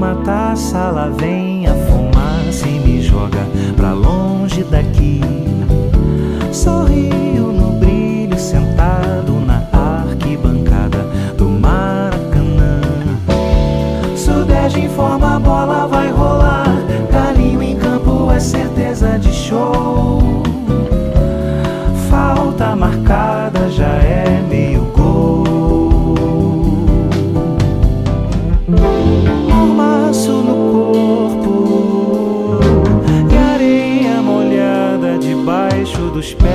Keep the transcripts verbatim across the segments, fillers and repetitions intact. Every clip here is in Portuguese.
uma taça, lá vem a fumaça e me joga pra longe daqui. Sorrio no brilho, sentado na arquibancada do Maracanã. Sudeste informa, a bola vai rolar. Galinho em campo é certeza de show. Falta marcada, já é meio gol. Mormaço no corpo e areia molhada debaixo dos pés.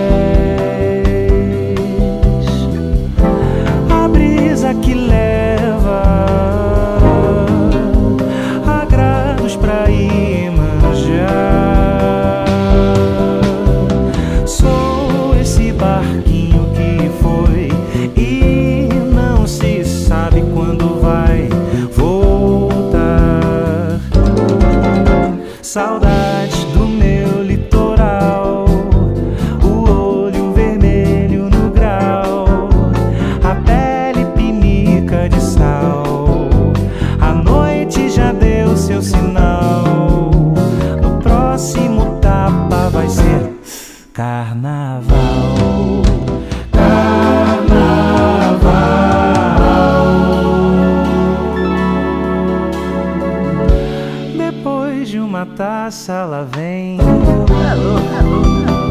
A brisa que leva agrados pra ir manjar. Sou esse barquinho que foi e não se sabe quando vai voltar. Saudades do meu litoral, o olho vermelho no grau, a pele pinica de sal. A noite já deu seu sinal, no próximo tapa vai ser carnaval. Depois de uma taça, lá vem Alô, alô, alô.